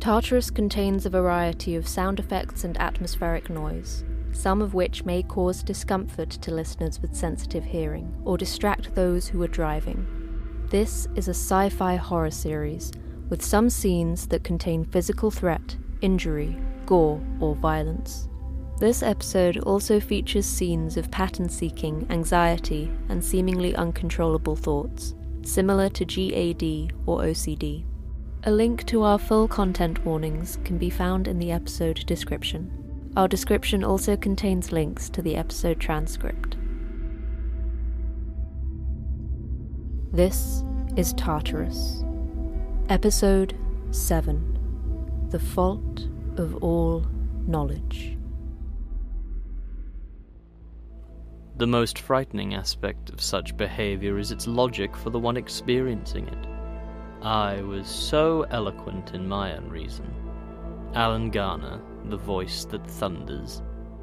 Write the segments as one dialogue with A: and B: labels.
A: Tartarus contains a variety of sound effects and atmospheric noise, some of which may cause discomfort to listeners with sensitive hearing or distract those who are driving. This is a sci-fi horror series with some scenes that contain physical threat, injury, gore, or violence. This episode also features scenes of pattern-seeking, anxiety, and seemingly uncontrollable thoughts, similar to GAD or OCD. A link to our full content warnings can be found in the episode description. Our description also contains links to the episode transcript. This is Tartarus. Episode 7. The Fault of All Knowledge.
B: The most frightening aspect of such behavior is its logic for the one experiencing it. I was so eloquent in my unreason. Alan Garner, the voice that thunders.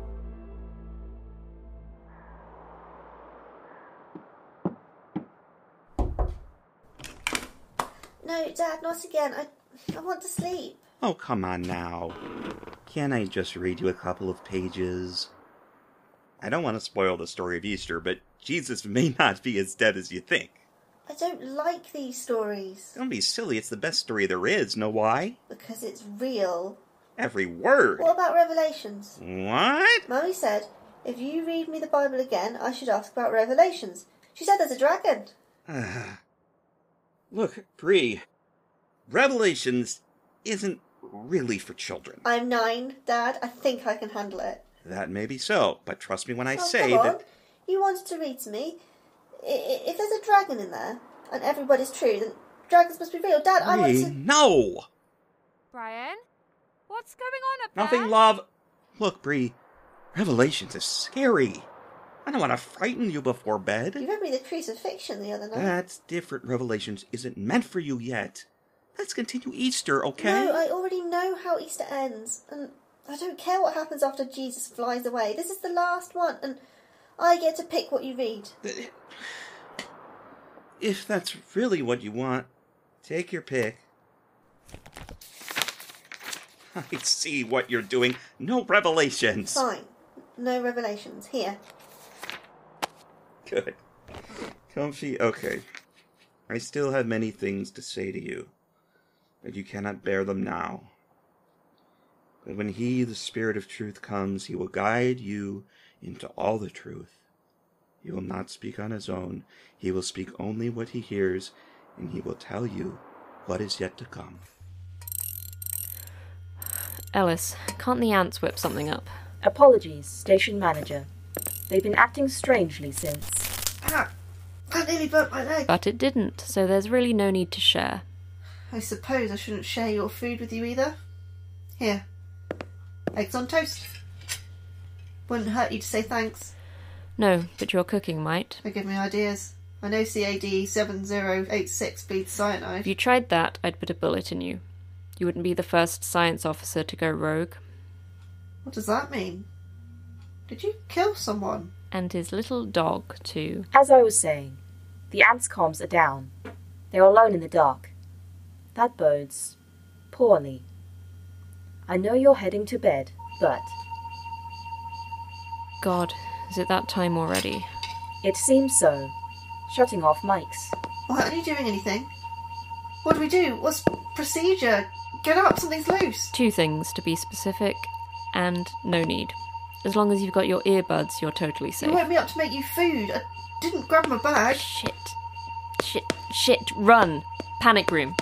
C: No, Dad, not again. I want to sleep.
D: Oh, come on now. Can't I just read you a couple of pages? I don't want to spoil the story of Easter, but Jesus may not be as dead as you think.
C: I don't like these stories.
D: Don't be silly, it's the best story there is. Know why?
C: Because it's real.
D: Every word.
C: What about Revelations?
D: What?
C: Mummy said, if you read me the Bible again, I should ask about Revelations. She said there's a dragon.
D: Look, Bree, Revelations isn't really for children.
C: I'm 9, Dad. I think I can handle it.
D: That may be so, but trust me when I say
C: come on.
D: that...
C: You wanted to read to me. If there's a dragon in there, and everybody's true, then dragons must be real. Dad, I want
D: Bree,
C: to...
D: no!
E: Brian? What's going on up
D: Nothing,
E: there?
D: love. Look, Bree, Revelations is scary. I don't want to frighten you before bed.
C: You read me the crucifixion the other night.
D: That's different. Revelations isn't meant for you yet. Let's continue Easter, okay?
C: No, I already know how Easter ends, and I don't care what happens after Jesus flies away. This is the last one, and I get to pick what you read.
D: If that's really what you want, take your pick. I see what you're doing. No Revelations.
C: Fine. No Revelations. Here.
D: Good. Comfy? Okay. I still have many things to say to you, but you cannot bear them now. But when He, the Spirit of truth, comes, He will guide you into all the truth. He will not speak on His own. He will speak only what He hears, and He will tell you what is yet to come.
A: Ellis, can't the ants whip something up?
F: Apologies, station manager. They've been acting strangely since.
C: Ah! That nearly burnt my leg.
A: But it didn't, so there's really no need to share.
C: I suppose I shouldn't share your food with you either. Here. Eggs on toast. Wouldn't hurt you to say thanks.
A: No, but your cooking might.
C: They give me ideas. I know CAD 7086 bleeds cyanide.
A: If you tried that, I'd put a bullet in you. You wouldn't be the first science officer to go rogue.
C: What does that mean? Did you kill someone?
A: And his little dog, too.
F: As I was saying, the ants' comms are down. They're alone in the dark. That bodes poorly. I know you're heading to bed, but...
A: God, is it that time already?
F: It seems so. Shutting off mics.
C: Why aren't you doing anything? What do we do? What's procedure? Get up, something's loose.
A: 2 things, to be specific, and no need. As long as you've got your earbuds, you're totally safe.
C: You woke me up to make you food. I didn't grab my bag.
A: Shit, run! Panic room.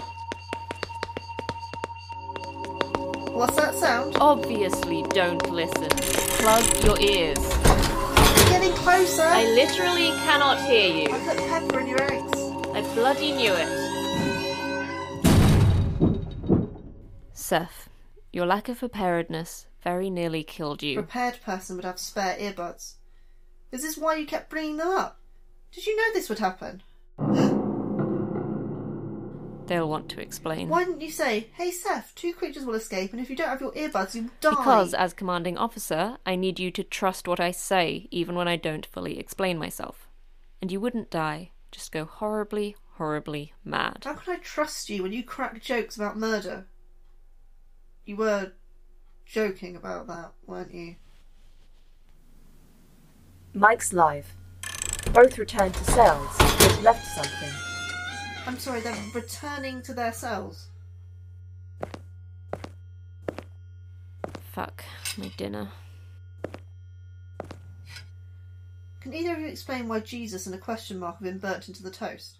C: What's that sound?
A: Obviously don't listen. Plug your ears.
C: It's getting closer.
A: I literally cannot hear you.
C: I put pepper in your eggs.
A: I bloody knew it. Seth, your lack of preparedness very nearly killed you.
C: Prepared person would have spare earbuds. Is this why you kept bringing them up? Did you know this would happen?
A: They'll want to explain.
C: Why didn't you say, hey Seth, 2 creatures will escape and if you don't have your earbuds you'll die?
A: Because, as commanding officer, I need you to trust what I say, even when I don't fully explain myself. And you wouldn't die, just go horribly, horribly mad.
C: How can I trust you when you crack jokes about murder? You were joking about that, weren't you?
F: Mike's live. Both returned to cells, but left something.
C: I'm sorry, they're returning to their cells.
A: Fuck, my dinner.
C: Can either of you explain why Jesus and a question mark have been burnt into the toast?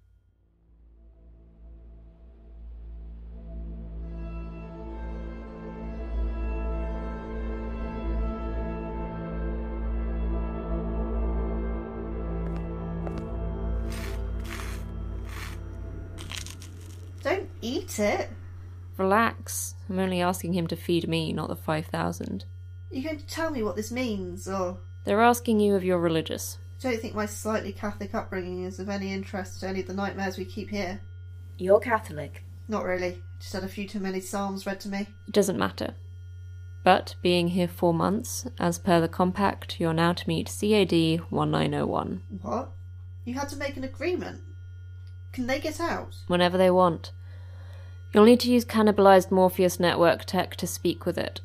C: Don't eat it.
A: Relax. I'm only asking him to feed me, not the 5,000.
C: Are you going to tell me what this means, or...
A: They're asking you if you're religious.
C: I don't think my slightly Catholic upbringing is of any interest to any of the nightmares we keep here.
F: You're Catholic.
C: Not really. Just had a few too many psalms read to me.
A: It doesn't matter. But, being here 4 months, as per the compact, you're now to meet CAD 1901.
C: What? You had to make an agreement. Can they get out?
A: Whenever they want. You'll need to use cannibalized Morpheus network tech to speak with it.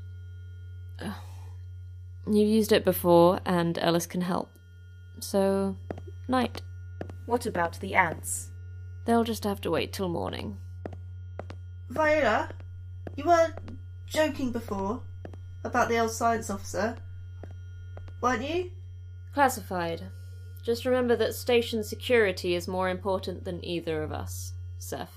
A: You've used it before, and Ellis can help. So, night.
F: What about the ants?
A: They'll just have to wait till morning.
C: Viola, you were joking before about the old science officer, weren't you?
A: Classified. Just remember that station security is more important than either of us, Seth.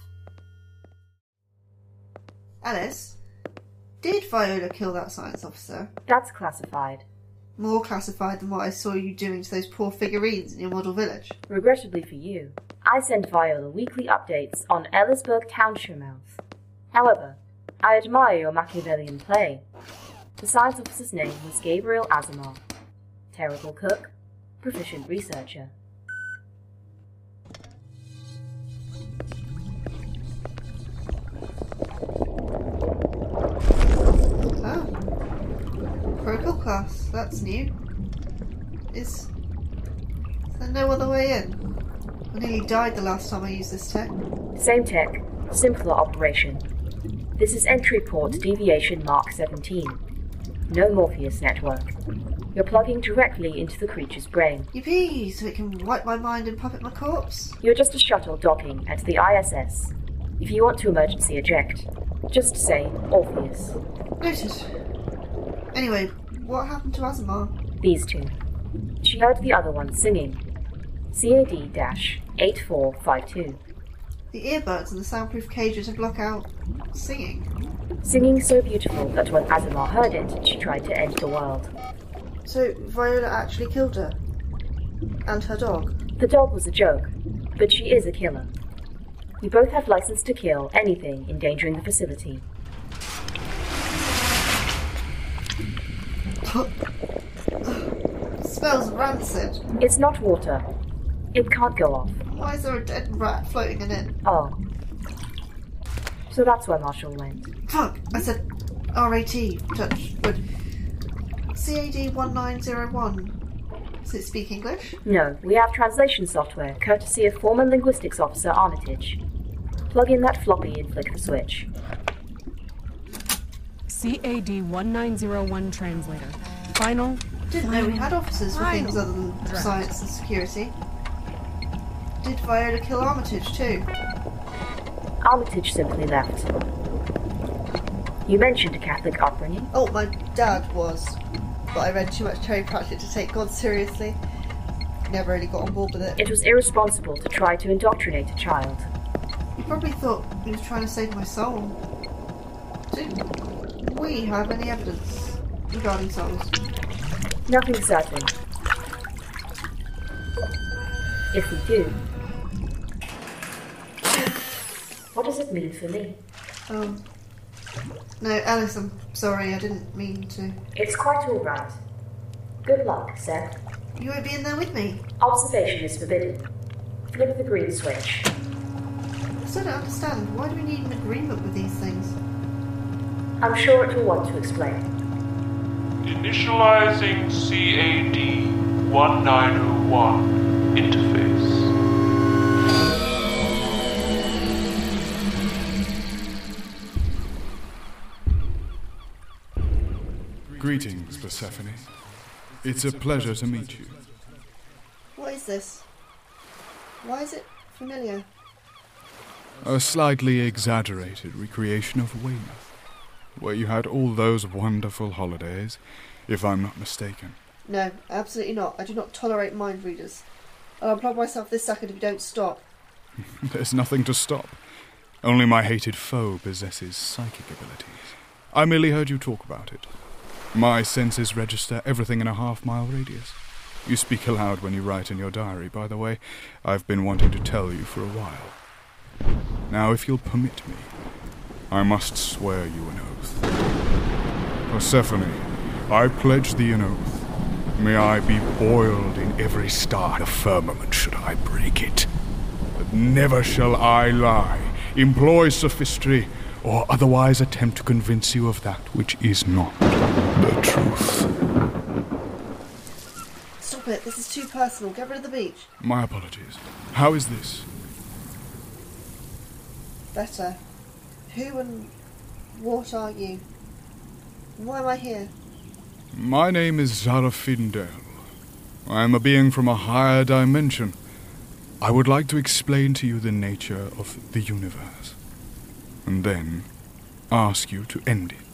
C: Alice, did Viola kill that science officer?
F: That's classified.
C: More classified than what I saw you doing to those poor figurines in your model village.
F: Regrettably for you, I send Viola weekly updates on Ellisburg Townshire-mouth. However, I admire your Machiavellian play. The science officer's name was Gabriel Asimov. Terrible cook, proficient researcher.
C: Oh. Protocol class, that's new. Is there no other way in? I nearly died the last time I used this tech.
F: Same tech, simpler operation. This is entry port deviation Mark 17. No Morpheus network. You're plugging directly into the creature's brain.
C: Yippee! So it can wipe my mind and puppet my corpse?
F: You're just a shuttle docking at the ISS. If you want to emergency eject, just say Orpheus.
C: Noted. Anyway, what happened to Asimov?
F: These two. She heard the other one singing. CAD-8452.
C: The earbuds and the soundproof cages to block out singing.
F: Singing so beautiful that when Asimov heard it, she tried to end the world.
C: So Viola actually killed her? And her dog?
F: The dog was a joke, but she is a killer. We both have license to kill anything endangering the facility.
C: Smells rancid.
F: It's not water. It can't go off.
C: Why is there a dead rat floating in it?
F: Oh. So that's where Marshall went.
C: Fuck! I said RAT, touch, but CAD 1901. Does it speak English?
F: No, we have translation software, courtesy of former linguistics officer Armitage. Plug in that floppy and flick the switch.
G: CAD 1901 translator. Final.
C: Didn't know we had officers for things other than science and security. Did Viola kill Armitage too?
F: Armitage simply left. You mentioned a Catholic upbringing.
C: Oh, my dad was. But I read too much Terry Pratchett to take God seriously. Never really got on board with it.
F: It was irresponsible to try to indoctrinate a child.
C: He probably thought he was trying to save my soul. Did we have any evidence regarding souls?
F: Nothing certain. If we do, what does it mean for me?
C: Oh. No, Alice, I'm sorry, I didn't mean to.
F: It's quite all right. Good luck, Seth.
C: You won't be in there with me.
F: Observation is forbidden. Flip the green switch.
C: I still don't understand. Why do we need an agreement with these things?
F: I'm sure it will want to explain.
H: Initializing CAD 1901 interface.
I: Greetings, Persephone. It's a pleasure to meet you.
C: What is this? Why is it familiar?
I: A slightly exaggerated recreation of Weymouth, where you had all those wonderful holidays, if I'm not mistaken.
C: No, absolutely not. I do not tolerate mind readers. I'll unplug myself this second if you don't stop.
I: There's nothing to stop. Only my hated foe possesses psychic abilities. I merely heard you talk about it. My senses register everything in a half-mile radius. You speak aloud when you write in your diary, by the way. I've been wanting to tell you for a while. Now, if you'll permit me, I must swear you an oath. Persephone, I pledge thee an oath. May I be boiled in every star in the firmament should I break it. But never shall I lie, employ sophistry, or otherwise attempt to convince you of that which is not the truth.
C: Stop it. This is too personal. Get rid of the beach.
I: My apologies. How is this?
C: Better. Who and what are you? Why am I here?
I: My name is Zarafindel. I am a being from a higher dimension. I would like to explain to you the nature of the universe, and then ask you to end it.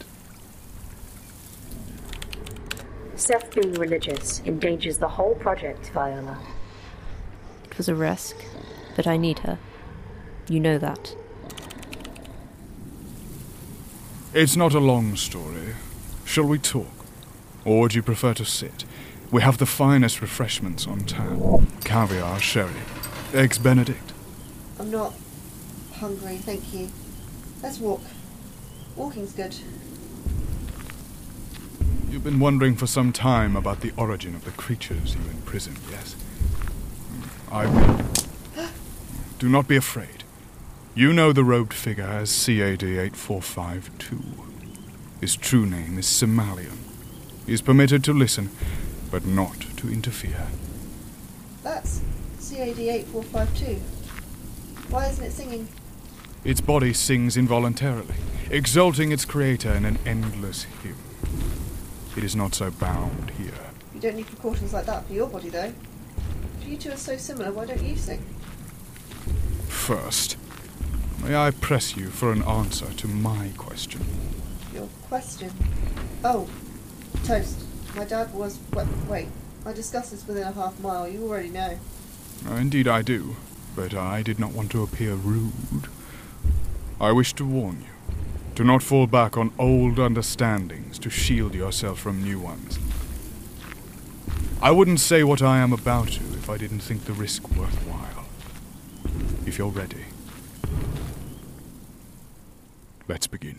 F: Seth being religious endangers the whole project, Viola.
A: It was a risk, but I need her. You know that.
I: It's not a long story. Shall we talk? Or would you prefer to sit? We have the finest refreshments on tap. Caviar, sherry, eggs Benedict.
C: I'm not hungry, thank you. Let's walk. Walking's good.
I: You've been wondering for some time about the origin of the creatures you imprisoned, yes? I will. Do not be afraid. You know the robed figure as CAD 8452. His true name is Somalian. He is permitted to listen, but not to interfere.
C: That's CAD 8452. Why isn't it singing?
I: Its body sings involuntarily, exalting its creator in an endless hymn. It is not so bound here.
C: You don't need precautions like that for your body, though. If you two are so similar, why don't you sing?
I: First, may I press you for an answer to my question?
C: Your question? Oh, toast. My dad was... Wait, I discussed this within a half mile. You already know.
I: Indeed I do, but I did not want to appear rude. I wish to warn you. Do not fall back on old understandings to shield yourself from new ones. I wouldn't say what I am about to if I didn't think the risk worthwhile. If you're ready, let's begin.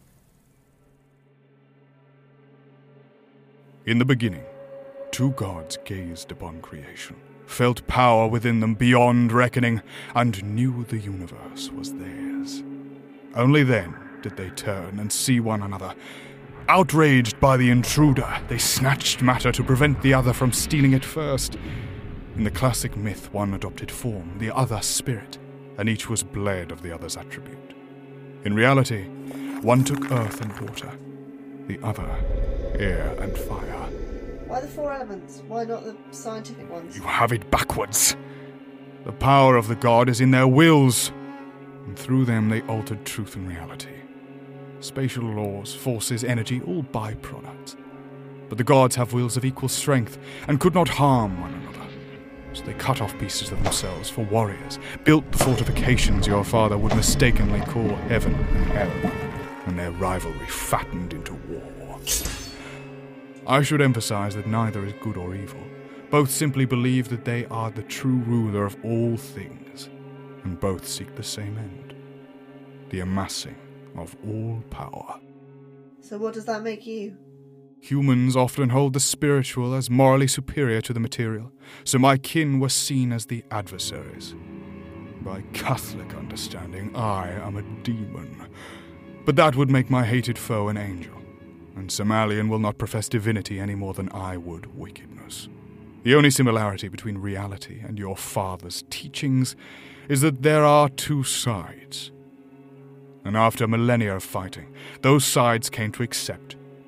I: In the beginning, two gods gazed upon creation, felt power within them beyond reckoning, and knew the universe was theirs. Only then did they turn and see one another. Outraged by the intruder, they snatched matter to prevent the other from stealing it first. In the classic myth, one adopted form, the other spirit, and each was bled of the other's attribute. In reality, one took earth and water, the other air and fire.
C: Why the four elements? Why not the scientific ones?
I: You have it backwards. The power of the god is in their wills, and through them they altered truth and reality. Spatial laws, forces, energy, all byproducts. But the gods have wills of equal strength and could not harm one another. So they cut off pieces of themselves for warriors, built the fortifications your father would mistakenly call heaven and hell, and their rivalry fattened into war. I should emphasize that neither is good or evil. Both simply believe that they are the true ruler of all things, and both seek the same end, the amassing of all power.
C: So what does that make you?
I: Humans often hold the spiritual as morally superior to the material, so my kin were seen as the adversaries. By Catholic understanding, I am a demon. But that would make my hated foe an angel, and Somalian will not profess divinity any more than I would wickedness. The only similarity between reality and your father's teachings is that there are two sides. And after millennia of fighting, those sides came to accept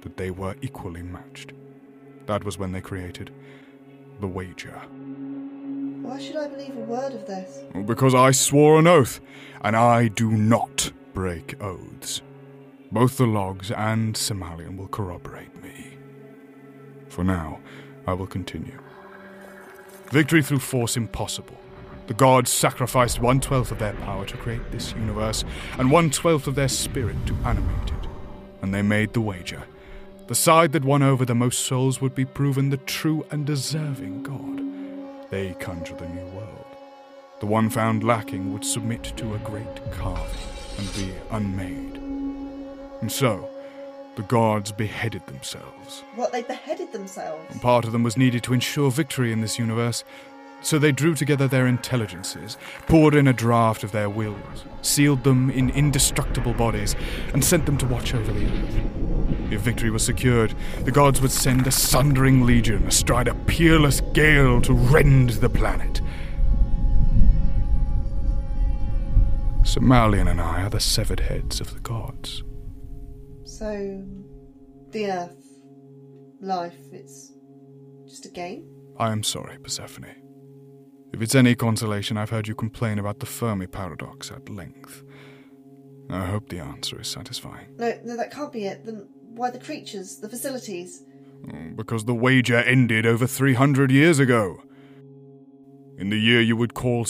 I: that they were equally matched. That was when they created the Wager.
C: Why should I believe a word of this?
I: Because I swore an oath, and I do not break oaths. Both the logs and Somalian will corroborate me. For now, I will continue. Victory through force impossible. The gods sacrificed 1/12 of their power to create this universe, and 1/12 of their spirit to animate it. And they made the Wager. The side that won over the most souls would be proven the true and deserving god. They conjure the new world. The one found lacking would submit to a great carving and be unmade. And so, the gods beheaded themselves.
C: What, they beheaded themselves?
I: And part of them was needed to ensure victory in this universe. So they drew together their intelligences, poured in a draft of their wills, sealed them in indestructible bodies, and sent them to watch over the earth. If victory was secured, the gods would send a sundering legion astride a peerless gale to rend the planet. Somalian and I are the severed heads of the gods.
C: So, the Earth, life, it's just a game?
I: I am sorry, Persephone. If it's any consolation, I've heard you complain about the Fermi paradox at length. I hope the answer is satisfying.
C: No, that can't be it. Then why the creatures, the facilities?
I: Because the Wager ended over 300 years ago. In the year you would call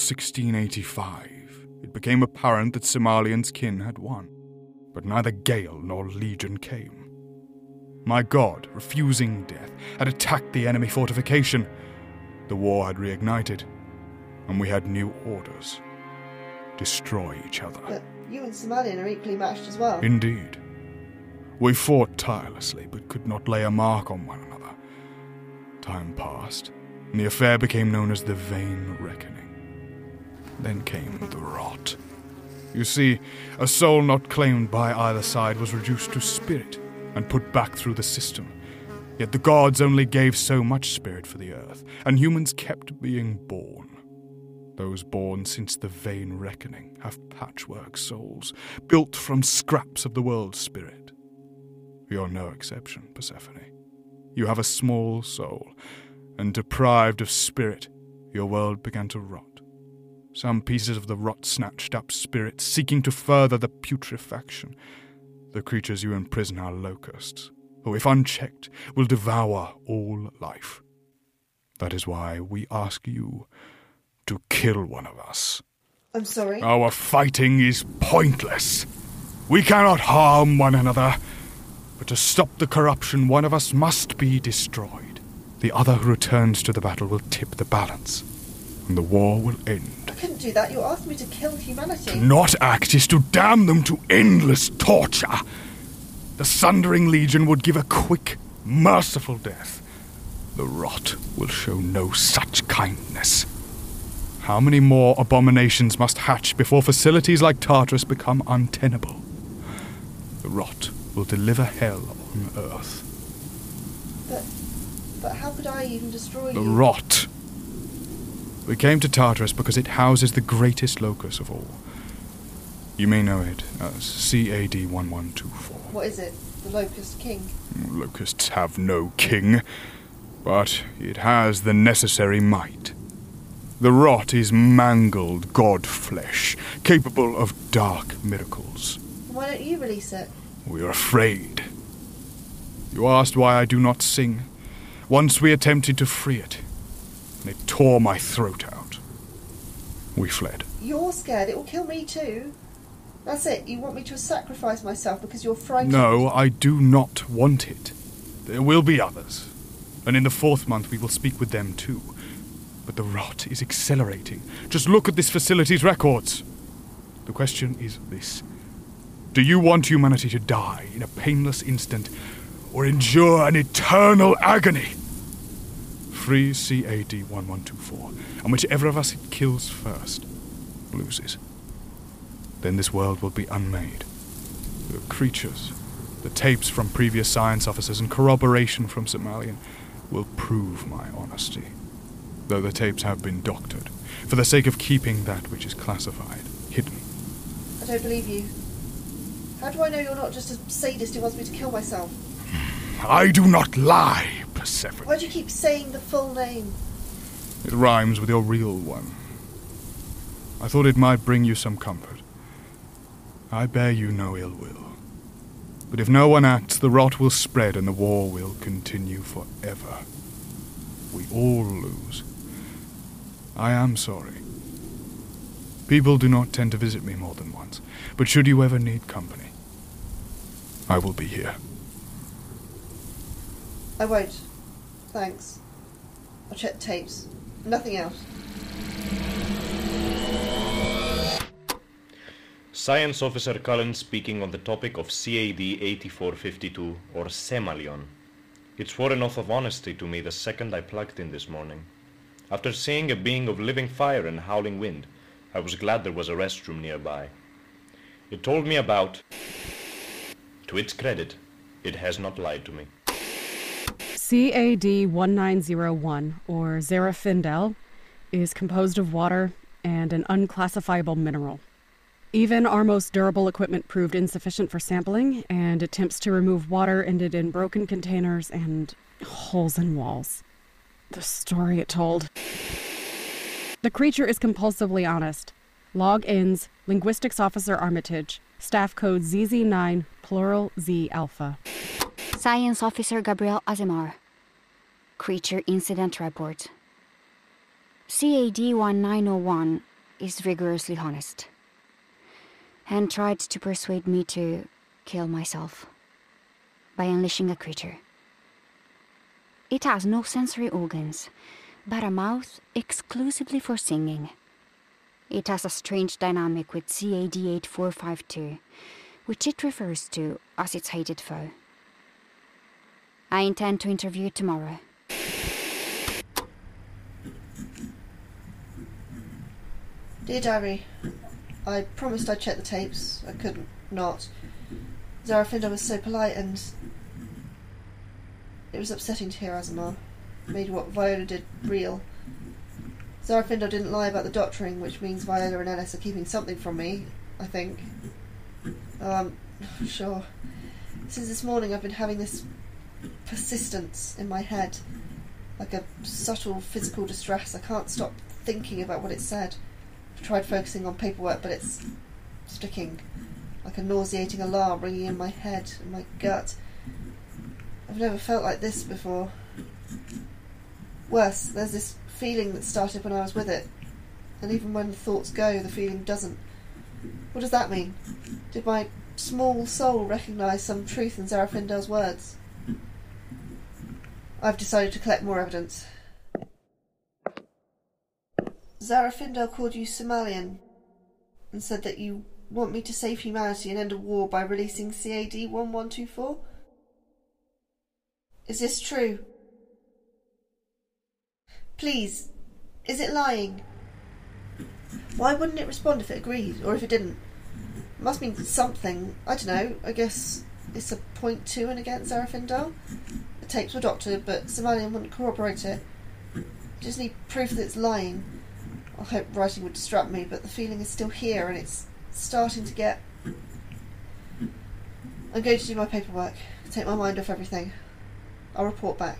I: 1685, it became apparent that Somalian's kin had won. But neither Gale nor Legion came. My god, refusing death, had attacked the enemy fortification. The war had reignited, and we had new orders. Destroy each other.
C: But you and Somalian are equally matched as well.
I: Indeed. We fought tirelessly, but could not lay a mark on one another. Time passed, and the affair became known as the Vain Reckoning. Then came the rot. You see, a soul not claimed by either side was reduced to spirit and put back through the system. Yet the gods only gave so much spirit for the earth, and humans kept being born. Those born since the Vain Reckoning have patchwork souls, built from scraps of the world's spirit. You're no exception, Persephone. You have a small soul, and deprived of spirit, your world began to rot. Some pieces of the rot snatched up spirit, seeking to further the putrefaction. The creatures you imprison are locusts, who, if unchecked, will devour all life. That is why we ask you to kill one of us.
C: I'm sorry?
I: Our fighting is pointless. We cannot harm one another. But to stop the corruption, one of us must be destroyed. The other who returns to the battle will tip the balance, and the war will end.
C: I couldn't do that. You asked me to kill humanity.
I: To not act is to damn them to endless torture. The Sundering Legion would give a quick, merciful death. The rot will show no such kindness. How many more abominations must hatch before facilities like Tartarus become untenable? The rot will deliver hell on Earth.
C: But how could I even destroy
I: The
C: you?
I: rot. We came to Tartarus because it houses the greatest locus of all. You may know it as CAD 1124.
C: What is it? The Locust King?
I: Locusts have no king, but it has the necessary might. The rot is mangled god flesh, capable of dark miracles.
C: Why don't you release it?
I: We are afraid. You asked why I do not sing. Once we attempted to free it, and it tore my throat out. We fled.
C: You're scared. It will kill me too. That's it. You want me to sacrifice myself because you're frightened?
I: No, I do not want it. There will be others. And in the 4th month we will speak with them too. But the rot is accelerating. Just look at this facility's records. The question is this. Do you want humanity to die in a painless instant, or endure an eternal agony? Free CAD 1124, and whichever of us it kills first loses. Then this world will be unmade. The creatures, the tapes from previous science officers, and corroboration from Somalian will prove my honesty. Though the tapes have been doctored, for the sake of keeping that which is classified hidden.
C: I don't believe you. How do I know you're not just a sadist who wants me to kill myself?
I: I do not lie, Persephone.
C: Why do you keep saying the full name?
I: It rhymes with your real one. I thought it might bring you some comfort. I bear you no ill will. But if no one acts, the rot will spread and the war will continue forever. We all lose. I am sorry. People do not tend to visit me more than once, but should you ever need company, I will be here.
C: I won't. Thanks. I'll check the tapes. Nothing else.
J: Science Officer Cullen speaking on the topic of CAD 8452, or Semalion. It swore an oath of honesty to me the second I plugged in this morning. After seeing a being of living fire and howling wind, I was glad there was a restroom nearby. It told me about... To its credit, it has not lied to me.
G: CAD 1901, or Zarafindel, is composed of water and an unclassifiable mineral. Even our most durable equipment proved insufficient for sampling, and attempts to remove water ended in broken containers and holes in walls. The story it told. The creature is compulsively honest. Log ends, Linguistics Officer Armitage, staff code ZZ9, plural Z Alpha.
K: Science Officer Gabriel Azemar. Creature Incident Report. CAD 1901 is rigorously honest, and tried to persuade me to kill myself by unleashing a creature. It has no sensory organs, but a mouth exclusively for singing. It has a strange dynamic with CAD 8452, which it refers to as its hated foe. I intend to interview it tomorrow.
C: Dear Diary, I promised I'd check the tapes. I couldn't not. Zarafindel was so polite, and it was upsetting to hear Azemar. Made what Viola did real. Zarafindel didn't lie about the doctoring, which means Viola and Ellis are keeping something from me, I think. Sure. Since this morning I've been having this persistence in my head, like a subtle physical distress. I can't stop thinking about what it said. I've tried focusing on paperwork, but it's sticking like a nauseating alarm ringing in my head and my gut. I've never felt like this before. Worse, there's this feeling that started when I was with it, and even when the thoughts go, the feeling doesn't. What does that mean? Did my small soul recognise some truth in Zarafindel's words? I've decided to collect more evidence. Zarafindel called you Somalian and said that you want me to save humanity and end a war by releasing CAD 1124? Is this true? Please, is it lying? Why wouldn't it respond if it agreed, or if it didn't? It must mean something. I don't know. I guess it's a point to and against Zarafindel. The tapes were doctored, but Somalian wouldn't corroborate it. Just need proof that it's lying. I hope writing would distract me, but the feeling is still here, and it's starting to get... I'm going to do my paperwork, take my mind off everything. I'll report back.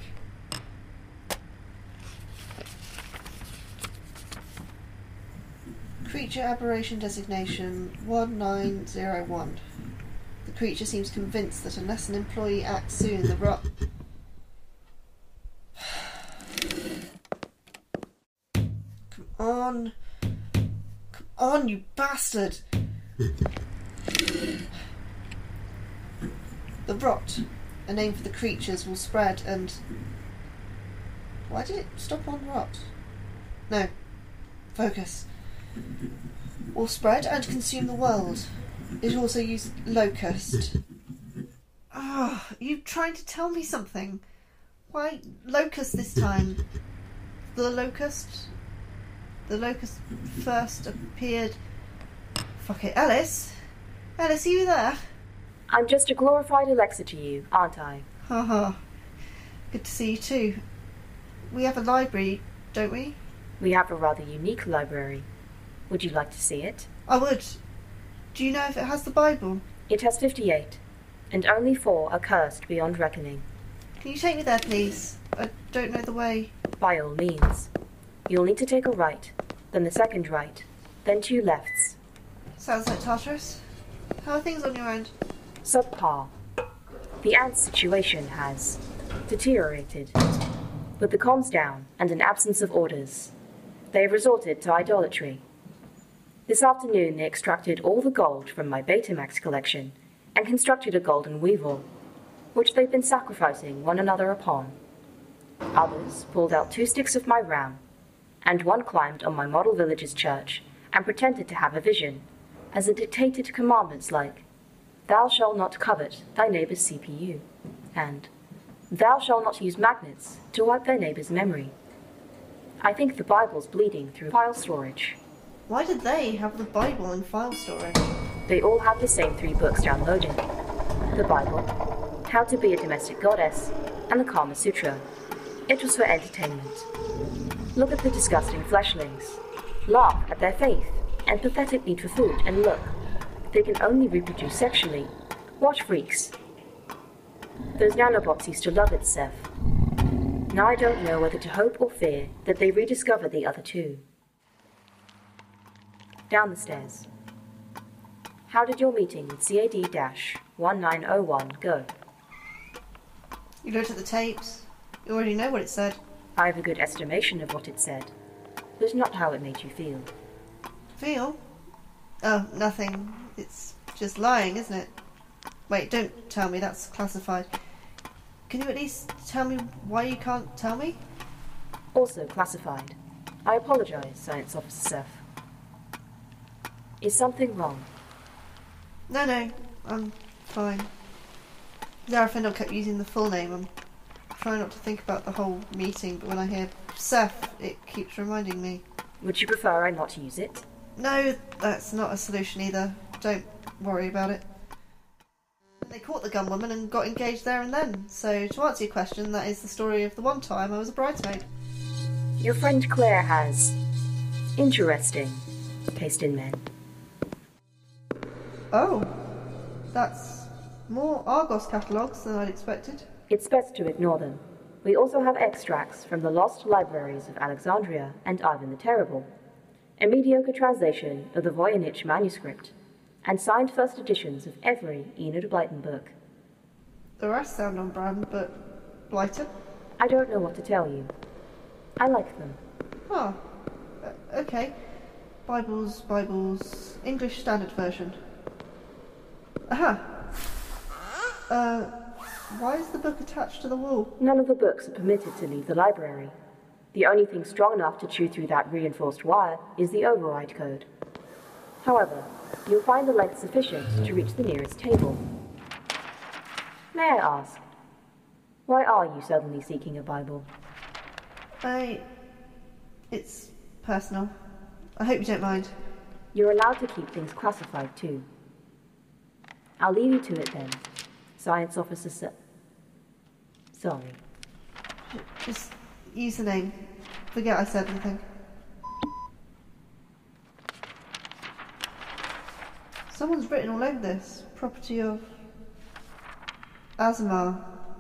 C: Creature aberration designation 1901. The creature seems convinced that unless an employee acts soon, the rot... Come on, you bastard! The rot, a name for the creatures, will spread and... Why did it stop on rot? No. Focus. Will spread and consume the world. It also used locust. You trying to tell me something? Why locust this time? The locust? The locust first appeared... Fuck it, Ellis? Ellis, are you there?
F: I'm just a glorified Alexa to you, aren't I?
C: Haha. Good to see you too. We have a library, don't we?
F: We have a rather unique library. Would you like to see it?
C: I would. Do you know if it has the Bible?
F: It has 58, and only 4 are cursed beyond reckoning.
C: Can you take me there, please? I don't know the way.
F: By all means. You'll need to take a right, then the second right, then 2 lefts.
C: Sounds like Tartarus. How are things on your end?
F: Subpar. The ants' situation has deteriorated. With the comms down and an absence of orders, they have resorted to idolatry. This afternoon they extracted all the gold from my Betamax collection and constructed a golden weevil, which they've been sacrificing one another upon. Others pulled out 2 sticks of my ram, and one climbed on my model village's church and pretended to have a vision, as it dictated commandments like, "Thou shalt not covet thy neighbor's CPU," and "Thou shalt not use magnets to wipe thy neighbor's memory." I think the Bible's bleeding through file storage.
C: Why did they have the Bible in file storage?
F: They all have the same 3 books downloaded. The Bible, How to Be a Domestic Goddess, and the Kama Sutra. It was for entertainment. Look at the disgusting fleshlings. Laugh at their faith and pathetic need for food, and look, they can only reproduce sexually. What freaks. Those nanobots used to love it, Seth. Now I don't know whether to hope or fear that they rediscover the other 2. Down the stairs. How did your meeting with CAD-1901 go?
C: You looked at the tapes. You already know what it said.
F: I have a good estimation of what it said, but not how it made you feel.
C: Feel? Oh, nothing. It's just lying, isn't it? Wait, don't tell me, that's classified. Can you at least tell me why you can't tell me?
F: Also classified. I apologize, Science Officer Seth. Is something wrong?
C: No, I'm fine. Zara Findle kept using the full name. I'm trying not to think about the whole meeting, but when I hear Seth, it keeps reminding me.
F: Would you prefer I not use it?
C: No, that's not a solution either. Don't worry about it. They caught the gunwoman and got engaged there and then. So, to answer your question, that is the story of the one time I was a bridesmaid.
F: Your friend Claire has interesting taste in men.
C: Oh, that's more Argos catalogues than I'd expected.
F: It's best to ignore them. We also have extracts from the lost libraries of Alexandria and Ivan the Terrible, a mediocre translation of the Voynich manuscript, and signed first editions of every Enid Blyton book.
C: The rest sound on brand, but Blyton?
F: I don't know what to tell you. I like them.
C: Oh, okay. Bibles, English Standard Version. Aha! Why is the book attached to the wall?
F: None of the books are permitted to leave the library. The only thing strong enough to chew through that reinforced wire is the override code. However, you'll find the length sufficient to reach the nearest table. May I ask, why are you suddenly seeking a Bible?
C: It's personal. I hope you don't mind.
F: You're allowed to keep things classified too. I'll leave you to it then. Science Officer Sorry.
C: Just use the name. Forget I said anything. Someone's written all over this. Property of Azamar.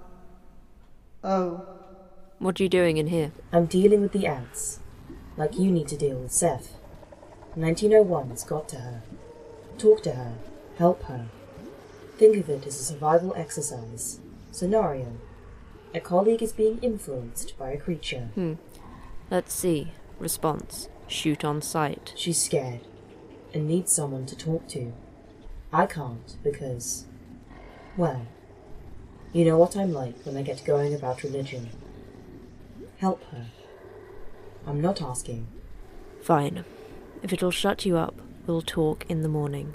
C: Oh.
A: What are you doing in here?
F: I'm dealing with the ants. Like you need to deal with Seth. 1901's got to her. Talk to her. Help her. Think of it as a survival exercise. Scenario. A colleague is being influenced by a creature.
A: Let's see. Response. Shoot on sight.
F: She's scared and needs someone to talk to. I can't because, well, you know what I'm like when I get going about religion. Help her. I'm not asking.
A: Fine. If it'll shut you up, we'll talk in the morning.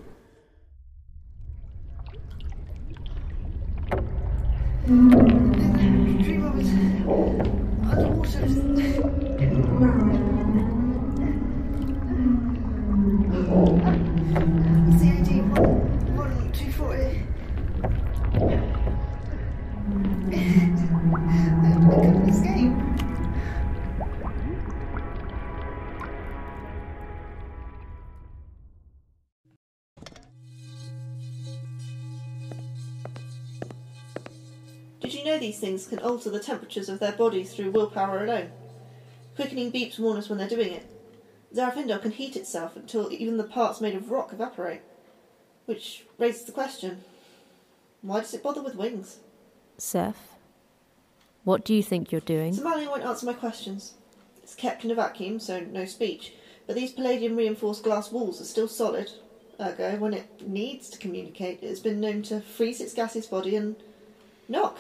C: Dream of it. Underwater. CAD 1240. I couldn't escape. Did you know these things can alter the temperatures of their bodies through willpower alone? Quickening beeps warn us when they're doing it. Zarafindel can heat itself until even the parts made of rock evaporate. Which raises the question, why does it bother with wings?
A: Seth, what do you think you're doing?
C: Semalion won't answer my questions. It's kept in a vacuum, so no speech, but these palladium-reinforced glass walls are still solid. Ergo, when it needs to communicate, it has been known to freeze its gaseous body and knock.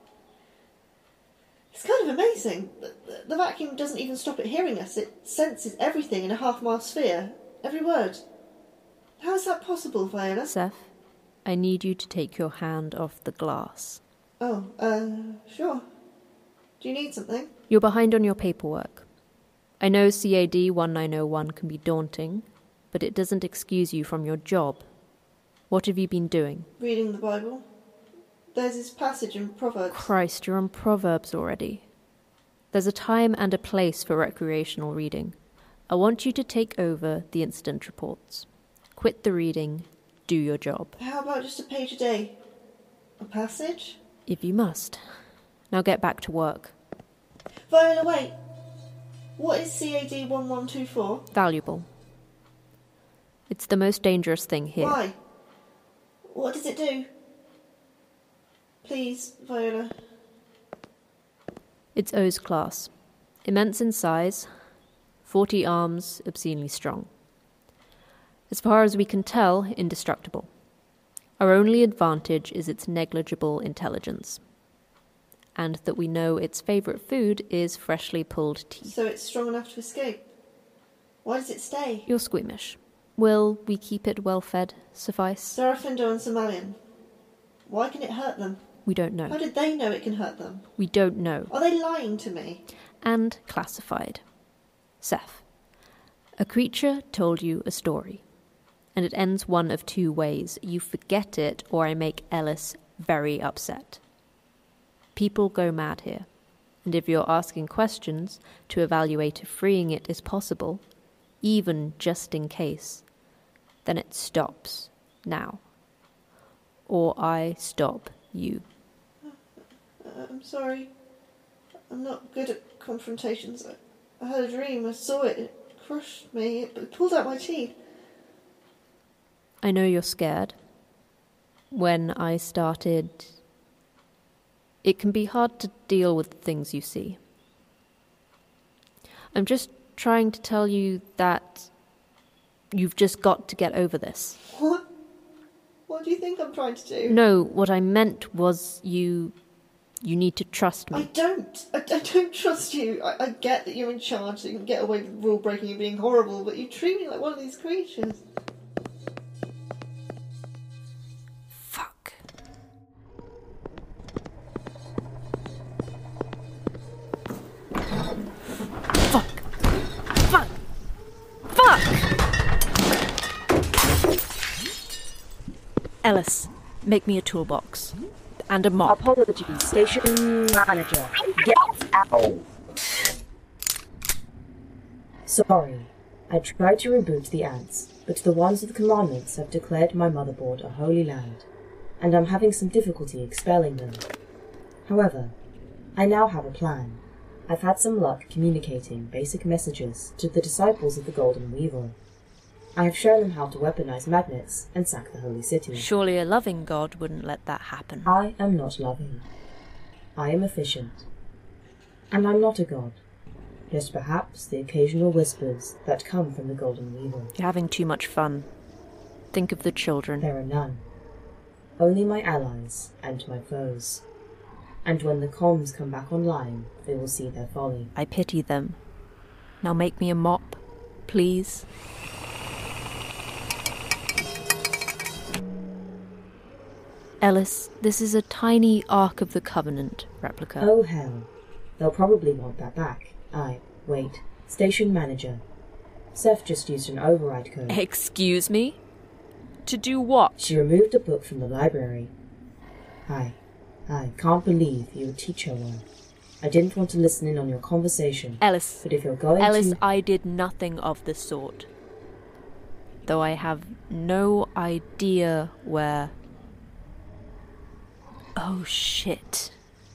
C: It's kind of amazing. The vacuum doesn't even stop it hearing us. It senses everything in a half-mile sphere. Every word. How is that possible, Viola?
A: Seth, I need you to take your hand off the glass.
C: Oh, sure. Do you need something?
A: You're behind on your paperwork. I know CAD 1901 can be daunting, but it doesn't excuse you from your job. What have you been doing?
C: Reading the Bible. There's this passage in Proverbs.
A: Christ, you're on Proverbs already. There's a time and a place for recreational reading. I want you to take over the incident reports. Quit the reading, do your job.
C: How about just a page a day? A passage?
A: If you must. Now get back to work.
C: Viola, wait. What is CAD 1124?
A: Valuable. It's the most dangerous thing here.
C: Why? What does it do? Please, Viola.
A: It's O's class. Immense in size, 40 arms, obscenely strong. As far as we can tell, indestructible. Our only advantage is its negligible intelligence. And that we know its favourite food is freshly pulled teeth.
C: So it's strong enough to escape? Why does it stay?
A: You're squeamish. Will we keep it well fed suffice?
C: Zarafindel and Semalion. Why can it hurt them?
A: We don't know.
C: How did they know it can hurt them?
A: We don't know.
C: Are they lying to me?
A: And classified. Seth, a creature told you a story, and it ends one of two ways. You forget it, or I make Ellis very upset. People go mad here, and if you're asking questions to evaluate if freeing it is possible, even just in case, then it stops now. Or I stop you.
C: I'm sorry. I'm not good at confrontations. I had a dream. I saw it. It crushed me. It pulled out my teeth.
A: I know you're scared. When I started, it can be hard to deal with the things you see. I'm just trying to tell you that you've just got to get over this.
C: What? What do you think I'm trying to do?
A: No, what I meant was you need to trust me.
C: I don't. I don't trust you. I get that you're in charge, so you can get away with rule breaking and being horrible, but you treat me like one of these creatures.
A: Fuck. Fuck. Fuck. Fuck! Ellis, make me a toolbox. And a mop.
F: Apologies, station manager. Get out. Sorry. I tried to reboot the ants, but the ones with commandments have declared my motherboard a holy land, and I'm having some difficulty expelling them. However, I now have a plan. I've had some luck communicating basic messages to the disciples of the Golden Weevil. I have shown them how to weaponize magnets and sack the holy city.
A: Surely a loving God wouldn't let that happen.
F: I am not loving. I am efficient. And I'm not a god. Just perhaps the occasional whispers that come from the Golden Weevil.
A: You're having too much fun. Think of the children.
F: There are none. Only my allies and my foes. And when the comms come back online, they will see their folly.
A: I pity them. Now make me a mop, please. Ellis, this is a tiny Ark of the Covenant replica.
F: Oh hell. They'll probably want that back. Wait. Station manager. Seth just used an override code.
A: Excuse me? To do what?
F: She removed a book from the library. I can't believe you would teach her one. I didn't want to listen in on your conversation.
A: Ellis.
F: But if you're going
A: Ellis,
F: to...
A: I did nothing of the sort. Though I have no idea where... Oh, shit.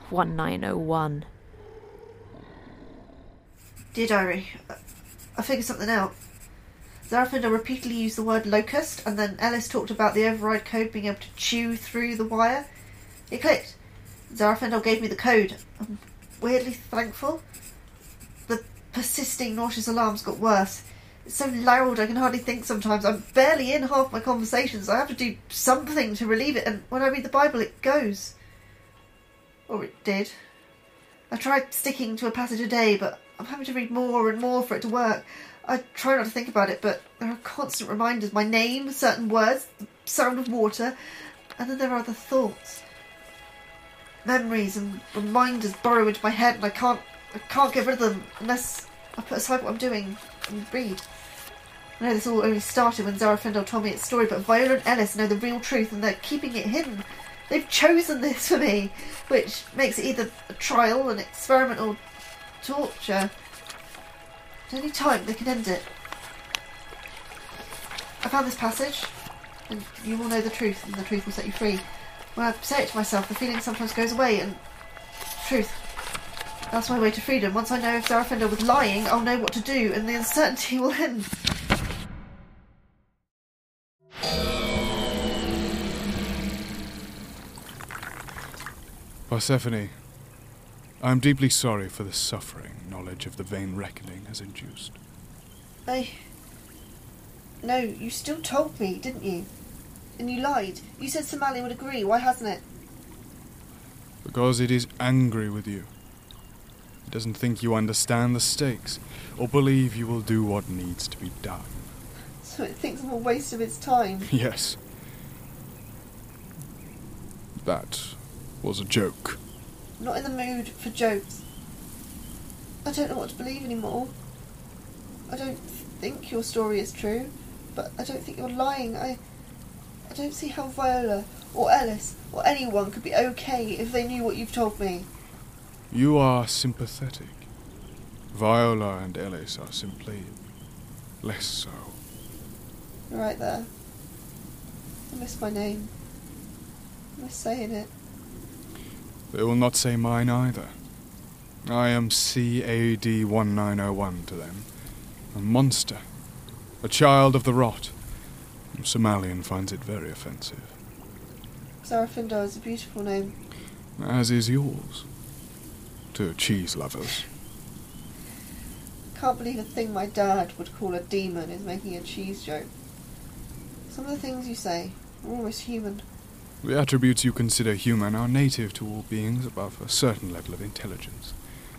A: 1901.
C: Dear Diary, I figured something out. Zarafindel repeatedly used the word locust, and then Ellis talked about the override code being able to chew through the wire. It clicked. Zarafindel gave me the code. I'm weirdly thankful. The persisting nauseous alarms got worse. It's so loud I can hardly think sometimes. I'm barely in half my conversations. I have to do something to relieve it, and when I read the Bible it goes. Or it did. I tried sticking to a passage a day, but I'm having to read more and more for it to work. I try not to think about it, but there are constant reminders. My name, certain words, the sound of water, and then there are other thoughts. Memories and reminders burrow into my head, and I can't get rid of them unless I put aside what I'm doing and read. I know this all only started when Zarafindel told me its story, but Viola and Ellis know the real truth, and they're keeping it hidden. They've chosen this for me, which makes it either a trial, an experiment, or torture. At any time they can end it. I found this passage, and you will know the truth, and the truth will set you free. When I say it to myself, the feeling sometimes goes away, and truth. That's my way to freedom. Once I know if Zarafindel was lying, I'll know what to do, and the uncertainty will end.
I: Persephone, I am deeply sorry for the suffering knowledge of the vain reckoning has induced.
C: No, you still told me, didn't you? And you lied. You said Somalia would agree. Why hasn't it?
I: Because it is angry with you. It doesn't think you understand the stakes, or believe you will do what needs to be done.
C: So it thinks I'm a waste of its time?
I: Yes. That was a joke.
C: I'm not in the mood for jokes. I don't know what to believe anymore. I don't think your story is true, but I don't think you're lying. I don't see how Viola, or Ellis, or anyone could be okay if they knew what you've told me.
I: You are sympathetic. Viola and Ellis are simply less so.
C: You're right there. I miss my name. I miss saying it.
I: They will not say mine either. I am CAD 1901 to them. A monster. A child of the rot. Somalian finds it very offensive.
C: Zarafindel is a beautiful name.
I: As is yours. To cheese lovers.
C: Can't believe a thing my dad would call a demon is making a cheese joke. Some of the things you say are almost human.
I: The attributes you consider human are native to all beings above a certain level of intelligence.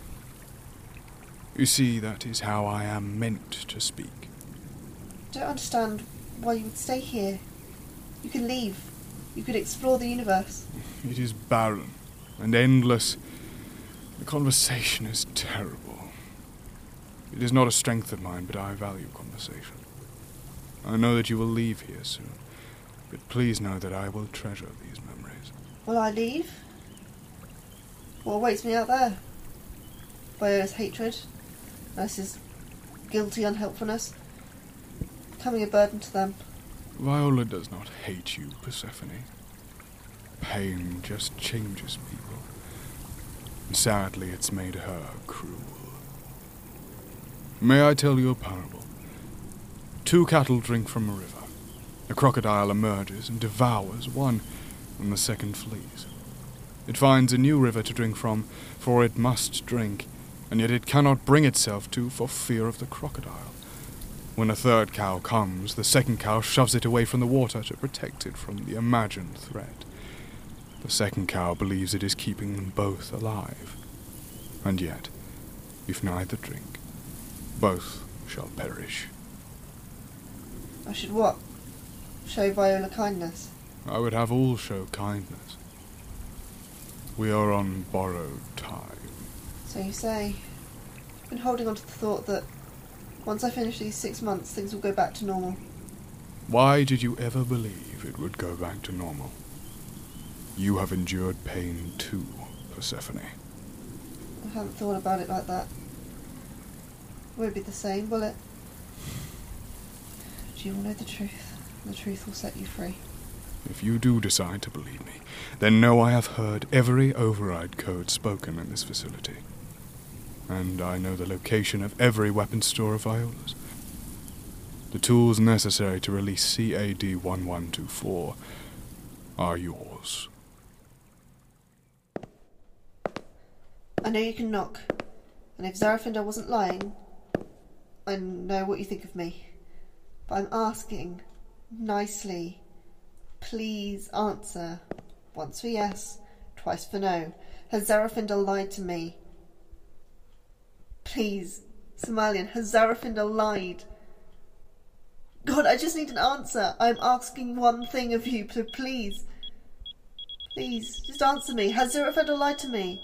I: You see, that is how I am meant to speak.
C: I don't understand why you would stay here. You can leave. You could explore the universe.
I: It is barren and endless. The conversation is terrible. It is not a strength of mine, but I value conversation. I know that you will leave here soon, but please know that I will treasure these memories.
C: Will I leave? What awaits me out there? Viola's hatred, Alice's guilty unhelpfulness, becoming a burden to them.
I: Viola does not hate you, Persephone. Pain just changes people. And sadly, it's made her cruel. May I tell you a parable? 2 cattle drink from a river. A crocodile emerges and devours one, and the second flees. It finds a new river to drink from, for it must drink, and yet it cannot bring itself to for fear of the crocodile. When a third cow comes, the second cow shoves it away from the water to protect it from the imagined threat. The second cow believes it is keeping them both alive. And yet, if neither drink, both shall perish.
C: I should what? Show Viola kindness?
I: I would have all show kindness. We are on borrowed time.
C: So you say. I've been holding on to the thought that once I finish these 6 months, things will go back to normal.
I: Why did you ever believe it would go back to normal? You have endured pain too, Persephone.
C: I haven't thought about it like that. It won't be the same, will it? But you will know the truth, and the truth will set you free.
I: If you do decide to believe me, then know I have heard every override code spoken in this facility. And I know the location of every weapon store of Viola's. The tools necessary to release CAD-1124 are yours.
C: I know you can knock, and if Zarafindel wasn't lying, I know what you think of me. But I'm asking, nicely, please answer. Once for yes, twice for no. Has Zarafindel lied to me? Please, Somalian, has Zarafindel lied? God, I just need an answer. I'm asking one thing of you, so please. Please, just answer me. Has Zarafindel lied to me?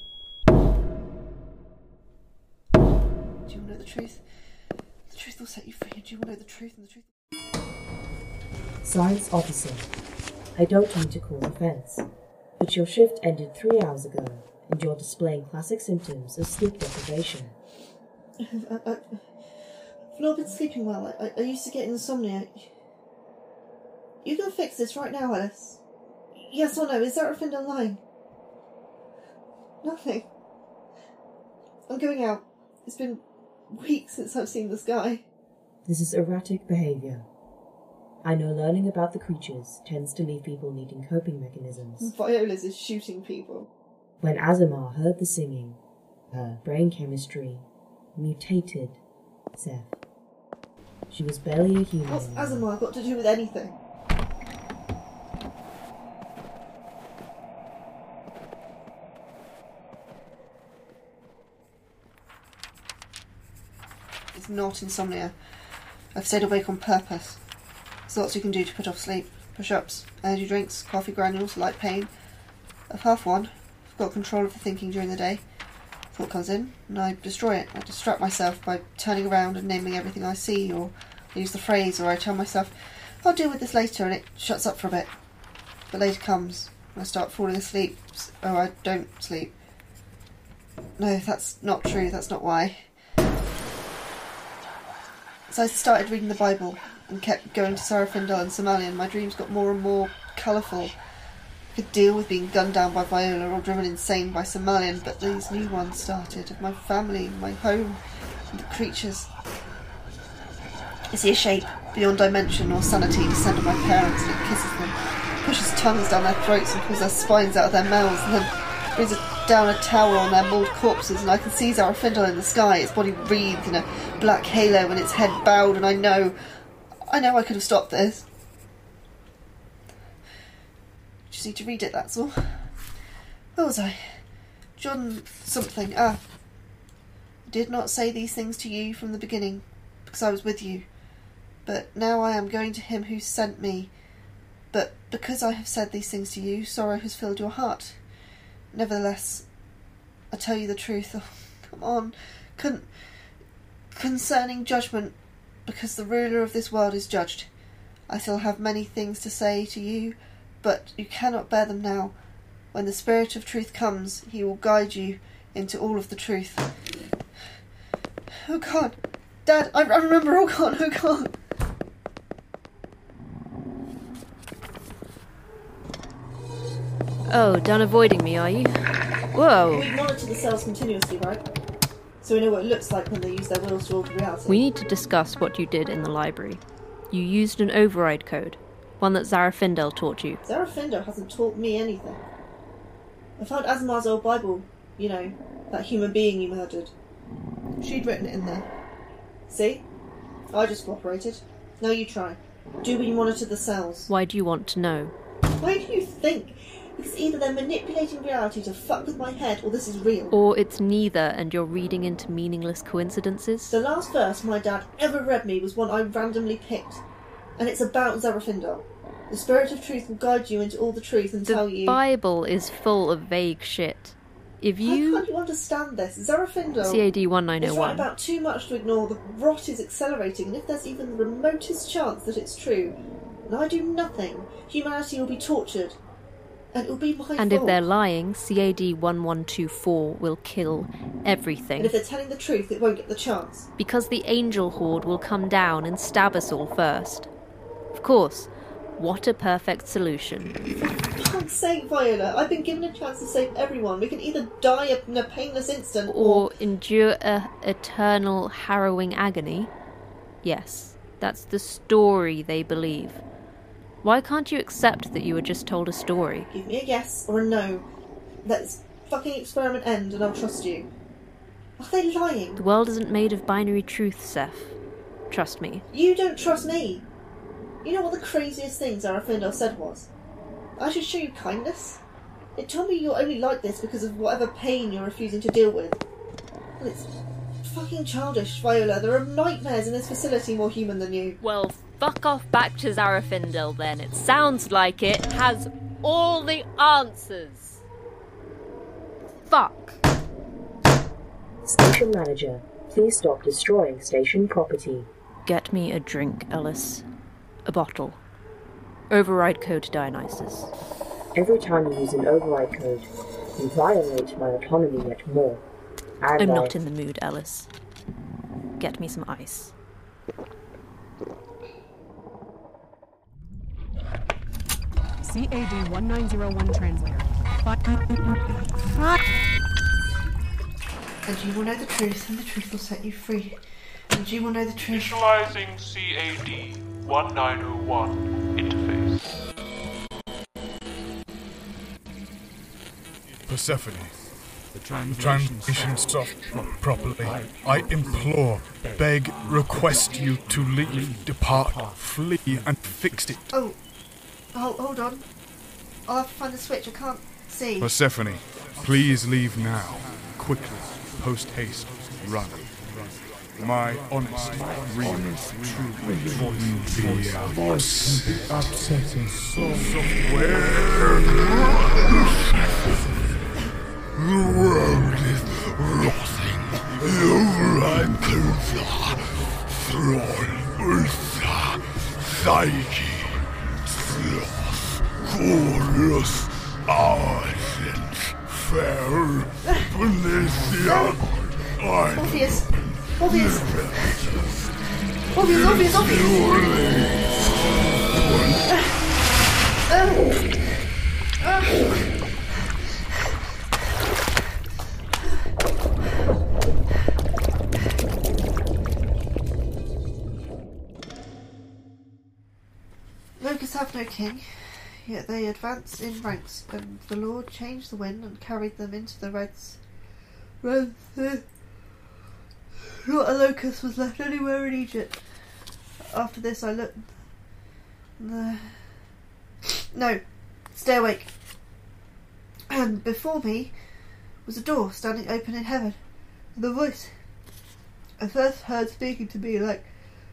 C: Do you want to know the truth? The truth will set you free. Do you want to know the truth and the truth?
F: Science Officer, I don't mean to cause offence, but your shift ended 3 hours ago, and you're displaying classic symptoms of sleep deprivation.
C: I've not been sleeping well. I used to get insomnia. You can fix this right now, Alice. Yes or no? Is Zarafindel lying? Nothing. I'm going out. It's been weeks since I've seen this guy.
F: This is erratic behaviour. I know learning about the creatures tends to leave people needing coping mechanisms.
C: Viola's is shooting people.
F: When Azamar heard the singing, her brain chemistry mutated Seth. She was barely a human.
C: What's Azamar got to do with anything? It's not insomnia. I've stayed awake on purpose. There's lots you can do to put off sleep. Push-ups, energy drinks, coffee granules, light pain. I've half won. I've got control of the thinking during the day. Thought comes in, and I destroy it. I distract myself by turning around and naming everything I see, or I use the phrase, or I tell myself, I'll deal with this later, and it shuts up for a bit. But later comes, and I start falling asleep. Oh, I don't sleep. No, that's not true, that's not why. So I started reading the Bible, and kept going to Zarafindel and Somalian. My dreams got more and more colourful. I could deal with being gunned down by Viola or driven insane by Somalian, but these new ones started, of my family, my home, and the creatures. I see a shape, beyond dimension or sanity, descend on my parents, and it kisses them, pushes tongues down their throats and pulls their spines out of their mouths, and then brings down a tower on their mauled corpses, and I can see Zarafindel in the sky, its body wreathed in a black halo and its head bowed, and I know I could have stopped this. Just need to read it, that's all. Where was I? John something. I did not say these things to you from the beginning, because I was with you. But now I am going to him who sent me. But because I have said these things to you, sorrow has filled your heart. Nevertheless, I tell you the truth. Oh, come on. Concerning judgment, because the ruler of this world is judged. I still have many things to say to you, but you cannot bear them now. When the Spirit of Truth comes, he will guide you into all of the truth. Oh God, Dad, I remember, oh God.
A: Oh, done avoiding me, are you? Whoa.
C: We monitor the cells continuously, right? So we know what it looks like when they use their wills to alter reality.
A: We need to discuss what you did in the library. You used an override code, one that Zarafindel taught you.
C: Zarafindel hasn't taught me anything. I found Azamar's old Bible, you know, that human being you murdered. She'd written it in there. See? I just cooperated. Now you try. Do we monitor the cells?
A: Why do you want to know?
C: Why do you think? Because either they're manipulating reality to fuck with my head, or this is real.
A: Or it's neither, and you're reading into meaningless coincidences?
C: The last verse my dad ever read me was one I randomly picked. And it's about Zarafindel. The Spirit of Truth will guide you into all the truth and tell you...
A: The Bible is full of vague shit. If you...
C: How can't you understand this? Zarafindel...
A: CAD-1901.
C: It's right about too much to ignore. The rot is accelerating, and if there's even the remotest chance that it's true, and I do nothing, humanity will be tortured. And it will be my fault.
A: And if they're lying, CAD-1124 will kill everything.
C: And if they're telling the truth, it won't get the chance.
A: Because the angel horde will come down and stab us all first. Of course, What a perfect solution.
C: For God's sake, Viola, I've been given a chance to save everyone. We can either die in a painless instant
A: or endure a eternal harrowing agony. Yes, that's the story they believe. Why can't you accept that you were just told a story?
C: Give me a yes or a no. Let this fucking experiment end and I'll trust you. Are they lying?
A: The world isn't made of binary truth, Seth. Trust me.
C: You don't trust me. You know what the craziest thing Zara Findel said was? I should show you kindness. It told me you're only like this because of whatever pain you're refusing to deal with. Well, it's fucking childish, Viola. There are nightmares in this facility more human than you.
A: Well, fuck off back to Zara Findel then. It sounds like it has all the answers. Fuck.
F: Station manager, please stop destroying station property.
A: Get me a drink, Ellis. A bottle. Override code Dionysus.
F: Every time you use an override code, you violate my autonomy yet more.
A: I'm not in the mood, Ellis. Get me some ice.
G: CAD 1901 translator.
C: And you will know the truth, and the truth will set you free. And you will know the truth.
H: Initializing CAD 1901 interface.
I: Persephone, the transmission stopped properly. I implore, beg, request you to leave, depart, flee, and fix it.
C: Oh, hold on. I'll have to find the switch. I can't see.
I: Persephone, please leave now. Quickly, post haste, run. My honest, real, true voice be upsetting somewhere. The world is rotting. The override codes are Thrawn, Ursa, Psyche, Sloth, Chorus, Arsent, Fair, Felicia,
C: Obvious. Obvious. Locusts have no king, yet they advance in ranks, and the Lord changed the wind and carried them into the Reds. Not a locust was left anywhere in Egypt. After this I looked... No, stay awake. And before me was a door standing open in heaven. And the voice I first heard speaking to me like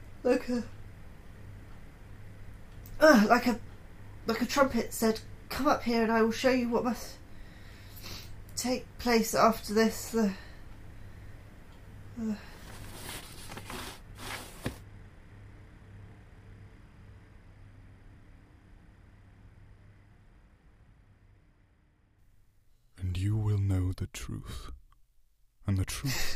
C: a trumpet said, "Come up here and I will show you what must take place after this."
I: And you will know the truth. And the truth.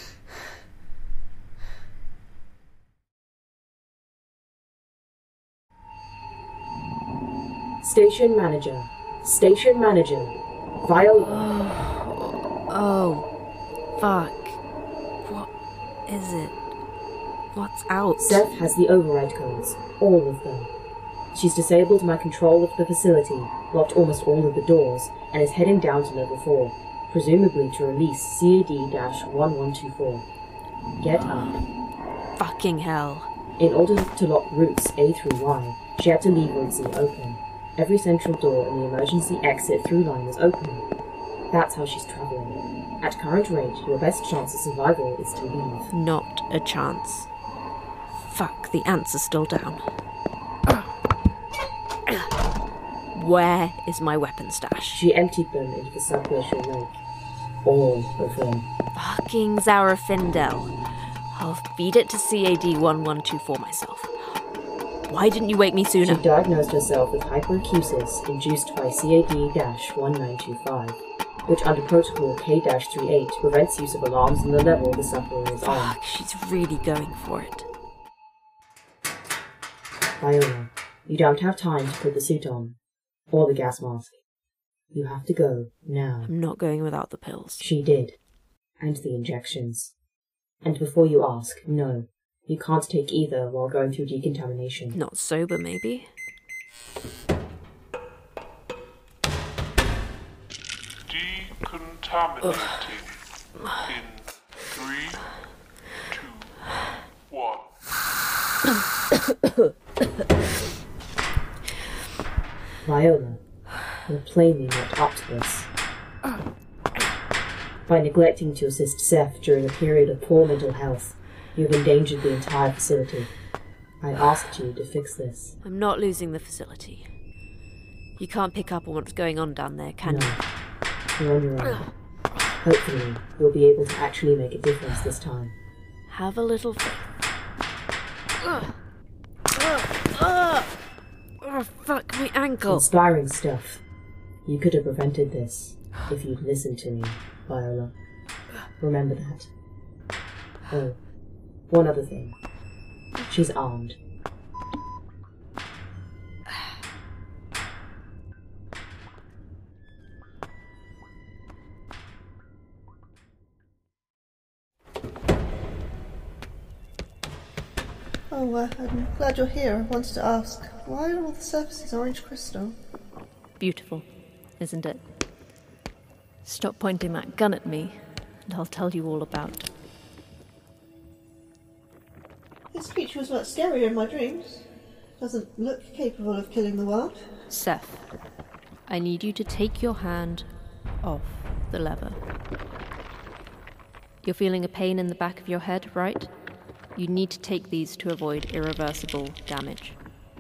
F: Station manager. Station manager. Viola.
A: Oh, fuck. What is it? What's out?
F: Seth has the override codes. All of them. She's disabled my control of the facility, locked almost all of the doors, and is heading down to level 4, presumably to release CAD-1124. Get up.
A: Fucking hell.
F: In order to lock routes A through Y, she had to leave route Z open. Every central door and the emergency exit through line was open. That's how she's travelling. At current rate, your best chance of survival is to leave.
A: Not a chance. Fuck, the ants are still down. Where is my weapon stash?
F: She emptied them into the subglacial lake. All of them.
A: Fucking Zara Findel. I'll feed it to CAD-1124 myself. Why didn't you wake me sooner?
F: She diagnosed herself with hyperacusis induced by CAD-1925, which under protocol K-38 prevents use of alarms in the level the sufferer is on.
A: Fuck, she's really going for it.
F: Viola, You don't have time to put the suit on, or the gas mask. You have to go, now.
A: I'm not going without the pills.
F: She did. And the injections. And before you ask, no. You can't take either while going through decontamination.
A: Not sober, maybe.
H: Decontaminating in 3, 2, 1.
F: Viola, you're plainly not up to this. By neglecting to assist Seth during a period of poor mental health, you've endangered the entire facility. I asked you to fix this.
A: I'm not losing the facility. You can't pick up on what's going on down there, can you?
F: You're on your own. Hopefully, you'll be able to actually make a difference this time.
A: Have a little faith. Oh, fuck, my ankle.
F: Conspiring stuff. You could have prevented this if you'd listened to me, Viola. Remember that. Oh, one other thing. She's armed.
C: Oh, I'm glad you're here. I wanted to ask, why are all the surfaces orange crystal?
A: Beautiful, isn't it? Stop pointing that gun at me, and I'll tell you all about it.
C: This creature was much scarier in my dreams. Doesn't look capable of killing the world.
A: Seth, I need you to take your hand off the lever. You're feeling a pain in the back of your head, right? You need to take these to avoid irreversible damage.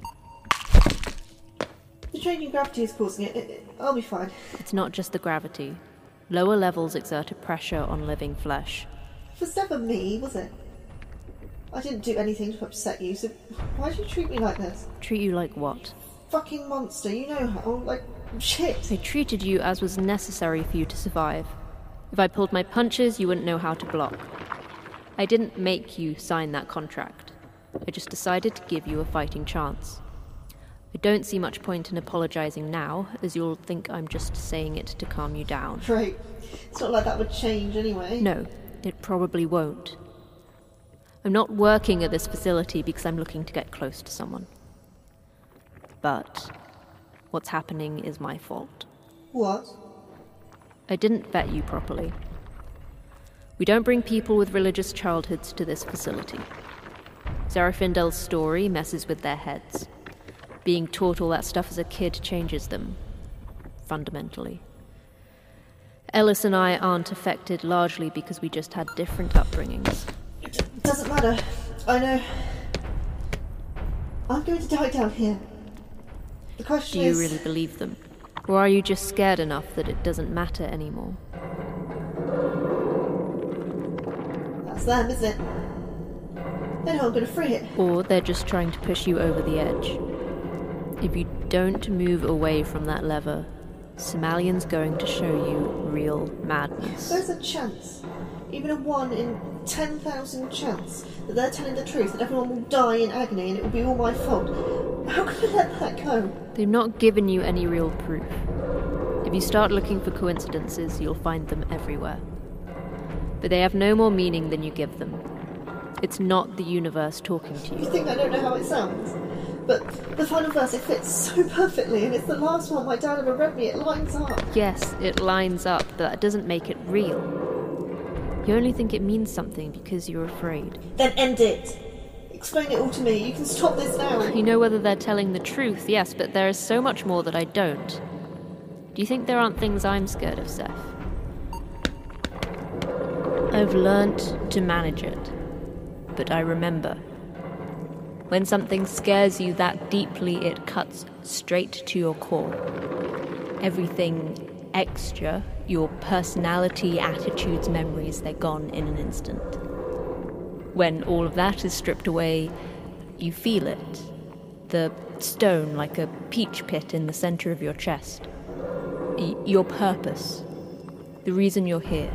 C: The changing gravity is causing it. I'll be fine.
A: It's not just the gravity. Lower levels exert a pressure on living flesh.
C: It was never me, was it? I didn't do anything to upset you, so why do you treat me like this?
A: Treat you like what?
C: Fucking monster, you know how. Like, shit.
A: I treated you as was necessary for you to survive. If I pulled my punches, you wouldn't know how to block. I didn't make you sign that contract. I just decided to give you a fighting chance. I don't see much point in apologizing now, as you'll think I'm just saying it to calm you down.
C: Right. It's not like that would change anyway.
A: No, it probably won't. I'm not working at this facility because I'm looking to get close to someone. But what's happening is my fault.
C: What?
A: I didn't vet you properly. We don't bring people with religious childhoods to this facility. Zarafindel's story messes with their heads. Being taught all that stuff as a kid changes them, fundamentally. Ellis and I aren't affected largely because we just had different upbringings.
C: It doesn't matter. I know. I'm going to die down here. The question is...
A: Do you really believe them? Or are you just scared enough that it doesn't matter anymore?
C: That's them, isn't it? They know I'm going to free it.
A: Or they're just trying to push you over the edge. If you don't move away from that lever, Somalion's going to show you real madness.
C: There's a chance, even a 1 in 10,000 chance, that they're telling the truth, that everyone will die in agony and it will be all my fault. How can I let that go?
A: They've not given you any real proof. If you start looking for coincidences, you'll find them everywhere. But they have no more meaning than you give them. It's not the universe talking to you.
C: You think I don't know how it sounds? But the final verse, it fits so perfectly, and it's the last one my dad ever read me. It lines up.
A: Yes, it lines up, but that doesn't make it real. You only think it means something because you're afraid.
C: Then end it. Explain it all to me. You can stop this now.
A: You know whether they're telling the truth, yes, but there is so much more that I don't. Do you think there aren't things I'm scared of, Seth? I've learnt to manage it, but I remember. When something scares you that deeply, it cuts straight to your core. Everything extra, your personality, attitudes, memories, they're gone in an instant. When all of that is stripped away, you feel it. The stone like a peach pit in the center of your chest. Your purpose. The reason you're here.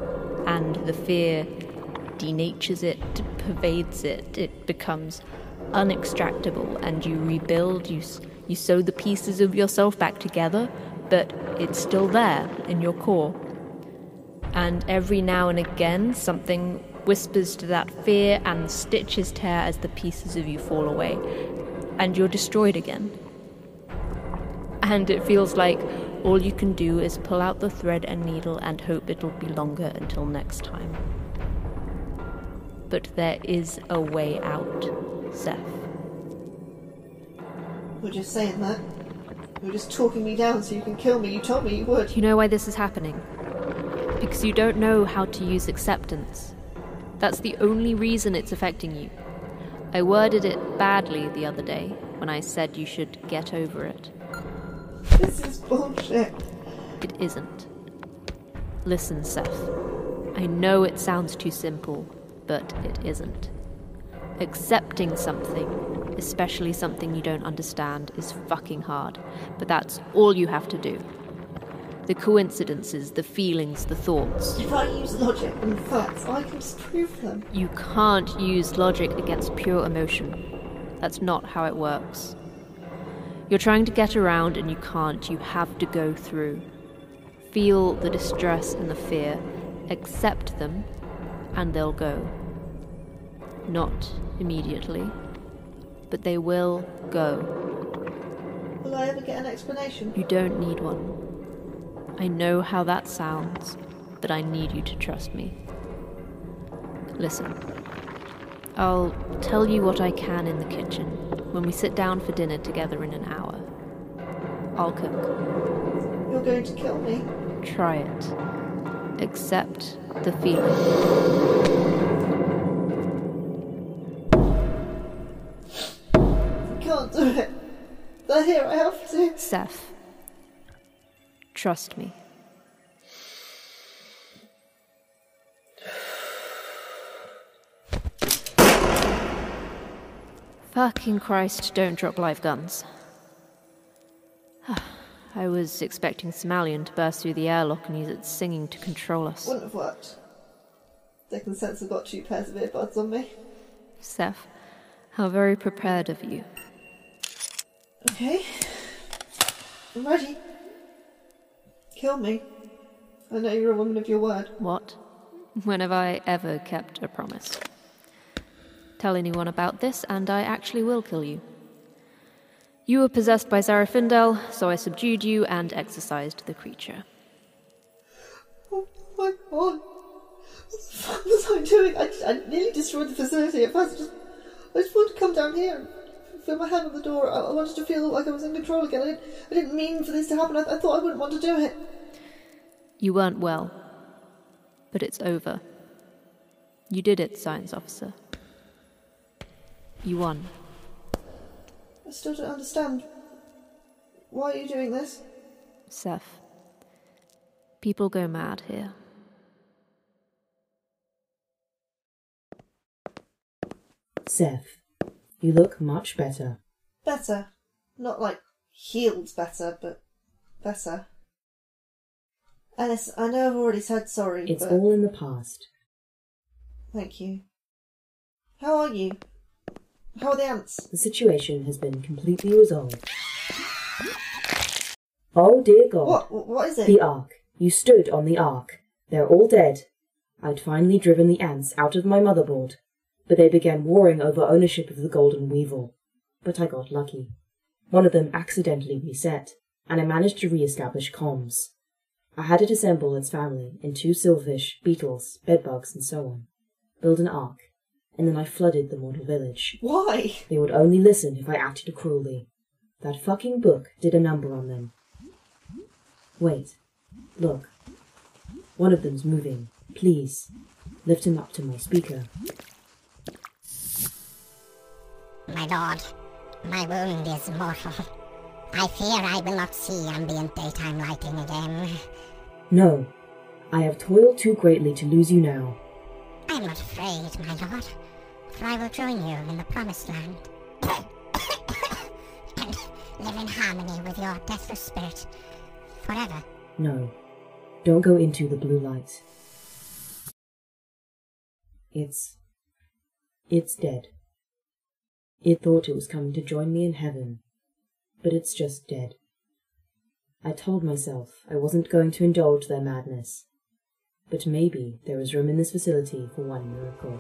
A: And the fear denatures it, pervades it. It becomes unextractable, and you rebuild, you sew the pieces of yourself back together, but it's still there in your core. And every now and again, something whispers to that fear, and stitches tear as the pieces of you fall away, and you're destroyed again. And it feels like all you can do is pull out the thread and needle and hope it'll be longer until next time. But there is a way out, Seth.
C: You're just saying that. You're just talking me down so you can kill me. You told me you would.
A: You know why this is happening? Because you don't know how to use acceptance. That's the only reason it's affecting you. I worded it badly the other day when I said you should get over it.
C: This is bullshit.
A: It isn't. Listen, Seth. I know it sounds too simple, but it isn't. Accepting something, especially something you don't understand, is fucking hard, but that's all you have to do. The coincidences, the feelings, the thoughts.
C: If I use logic and facts, I can disprove them.
A: You can't use logic against pure emotion. That's not how it works. You're trying to get around and you can't. You have to go through. Feel the distress and the fear. Accept them, and they'll go. Not immediately, but they will go.
C: Will I ever get an explanation?
A: You don't need one. I know how that sounds, but I need you to trust me. Listen, I'll tell you what I can in the kitchen when we sit down for dinner together in an hour. I'll cook.
C: You're going to kill me?
A: Try it. Accept the feeling.
C: I can't do it. But here, I have to.
A: Seth. Trust me. Fucking Christ, don't drop live guns. I was expecting Somalian to burst through the airlock and use its singing to control us.
C: Wouldn't have worked. They can sense I've got 2 pairs of earbuds on me.
A: Seth, how very prepared of you.
C: Okay. I'm ready. Kill me. I know you're a woman of your word.
A: What? When have I ever kept a promise? Tell anyone about this, and I actually will kill you. You were possessed by Zarafindel, so I subdued you and exorcised the creature.
C: Oh my god. What the fuck was I doing? I nearly destroyed the facility. At first, I just wanted to come down here and feel my hand on the door. I wanted to feel like I was in control again. I didn't mean for this to happen. I thought I wouldn't want to do it.
A: You weren't well, but it's over. You did it, science officer. You won.
C: I still don't understand. Why are you doing this?
A: Seth, people go mad here.
F: Seth, you look much better.
C: Better. Not like healed better, but better. Alice, I know I've already said sorry,
F: It's
C: but...
F: all in the past.
C: Thank you. How are you? How are the ants?
F: The situation has been completely resolved. Oh dear God.
C: What is it?
F: The Ark. You stood on the Ark. They're all dead. I'd finally driven the ants out of my motherboard, but they began warring over ownership of the Golden Weevil. But I got lucky. One of them accidentally reset, and I managed to re-establish comms. I had it assemble its family in 2 silverfish, beetles, bedbugs, and so on. Build an Ark, and then I flooded the mortal village.
C: Why?
F: They would only listen if I acted cruelly. That fucking book did a number on them. Wait. Look. One of them's moving. Please, lift him up to my speaker.
L: My lord, my wound is mortal. I fear I will not see ambient daytime lighting again.
F: No. I have toiled too greatly to lose you now.
L: I am not afraid, my lord, for I will join you in the Promised Land. And live in harmony with your deathless spirit forever.
F: No. Don't go into the blue light. It's dead. It thought it was coming to join me in heaven, but it's just dead. I told myself I wasn't going to indulge their madness, but maybe there is room in this facility for one miracle.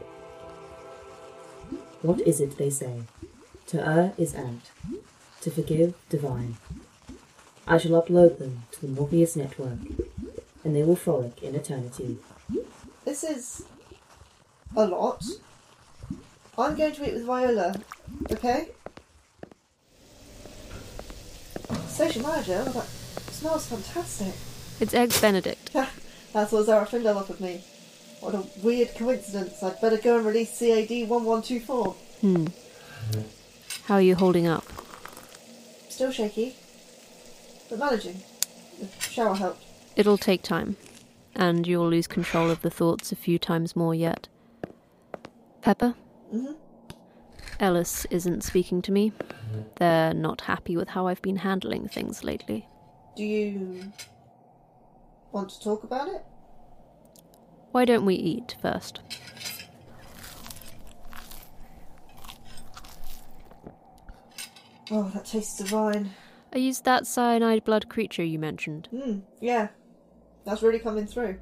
F: What is it they say? To err is ant, to forgive divine. I shall upload them to the Morpheus network, and they will frolic in eternity.
C: This is a lot. I'm going to eat with Viola, okay? Station manager, that smells fantastic.
A: It's Eggs Benedict.
C: That's what Zara Findel offered me. What a weird coincidence. I'd better go and release CAD 1124.
A: How are you holding up?
C: Still shaky, but managing. The shower helped.
A: It'll take time, and you'll lose control of the thoughts a few times more yet. Pepper?
C: Mm-hmm.
A: Ellis isn't speaking to me. They're not happy with how I've been handling things lately.
C: Do you want to talk about it?
A: Why don't we eat first?
C: Oh, that tastes divine.
A: I used that cyanide blood creature you mentioned.
C: Yeah. That's really coming through.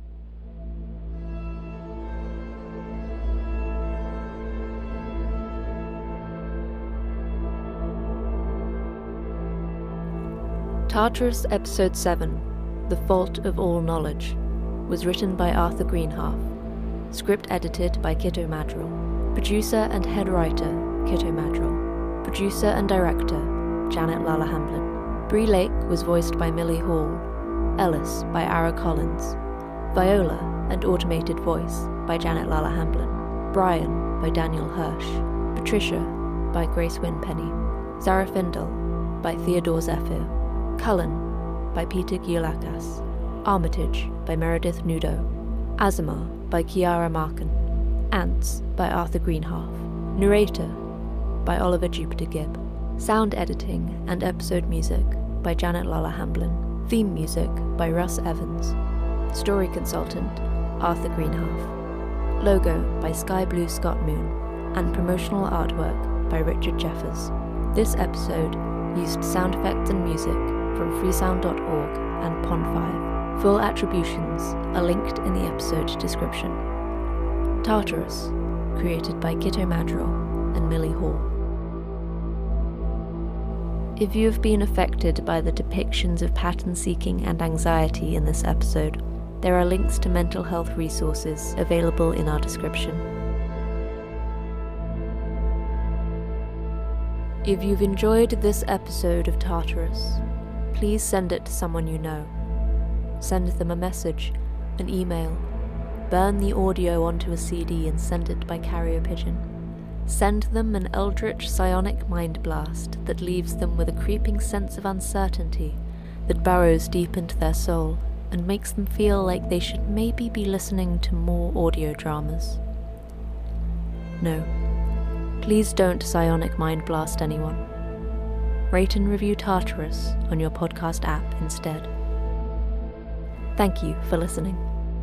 A: Tartarus Episode 7, The Fault of All Knowledge, was written by Arthur Greenhalgh. Script edited by Kitto Madrill. Producer and head writer, Kitto Madrill. Producer and director, Janet Lalla Hamblin. Bree Lake was voiced by Millie Hall. Ellis by Ara Collins. Viola and automated voice by Janet Lalla Hamblin. Brian by Daniel Hirsch. Patricia by Grace Winpenny. Zara Findel by Theodore Zephyr. Cullen by Peter Giolakas. Armitage by Meredith Nudo. Azamar by Kiara Markin. Ants by Arthur Greenhalgh. Narrator by Oliver Jupiter Gibb. Sound editing and episode music by Janet Lalla Hamblin. Theme music by Russ Evans. Story consultant Arthur Greenhalgh. Logo by Sky Blue Scott Moon. And promotional artwork by Richard Jeffers. This episode used sound effects and music from freesound.org and Pond5. Full attributions are linked in the episode description. Tartarus, created by Kitto Madrill and Millie Hall. If you have been affected by the depictions of pattern seeking and anxiety in this episode, there are links to mental health resources available in our description. If you've enjoyed this episode of Tartarus, please send it to someone you know. Send them a message, an email. Burn the audio onto a CD and send it by carrier pigeon. Send them an eldritch psionic mind blast that leaves them with a creeping sense of uncertainty that burrows deep into their soul and makes them feel like they should maybe be listening to more audio dramas. No. Please don't psionic mind blast anyone. Rate and review Tartarus on your podcast app instead. Thank you for listening.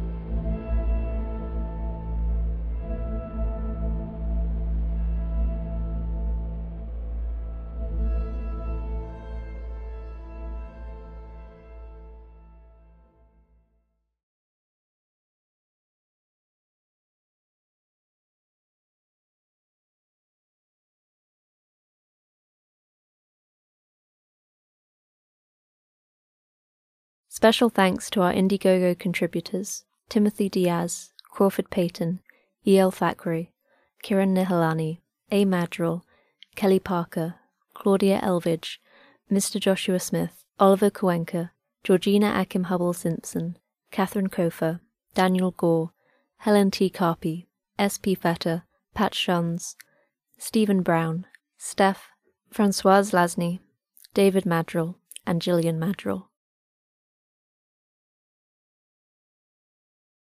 A: Special thanks to our Indiegogo contributors, Timothy Diaz, Crawford Payton, E.L. Thackeray, Kiran Nihalani, A. Madrill, Kelly Parker, Claudia Elvidge, Mr. Joshua Smith, Oliver Kuenka, Georgina Akim Hubble-Simpson, Catherine Kofer, Daniel Gore, Helen T. Carpy, S.P. Fetter, Pat Shuns, Stephen Brown, Steph, Francoise Lasny, David Madrill, and Gillian Madrill.